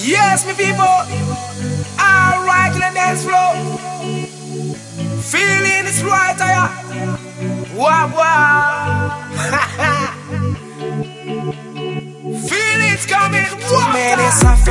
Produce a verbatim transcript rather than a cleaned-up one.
Yes, me people. Alright, in the dance floor. Feeling it's right, yeah. Wow, wow. Feel it's coming. Too many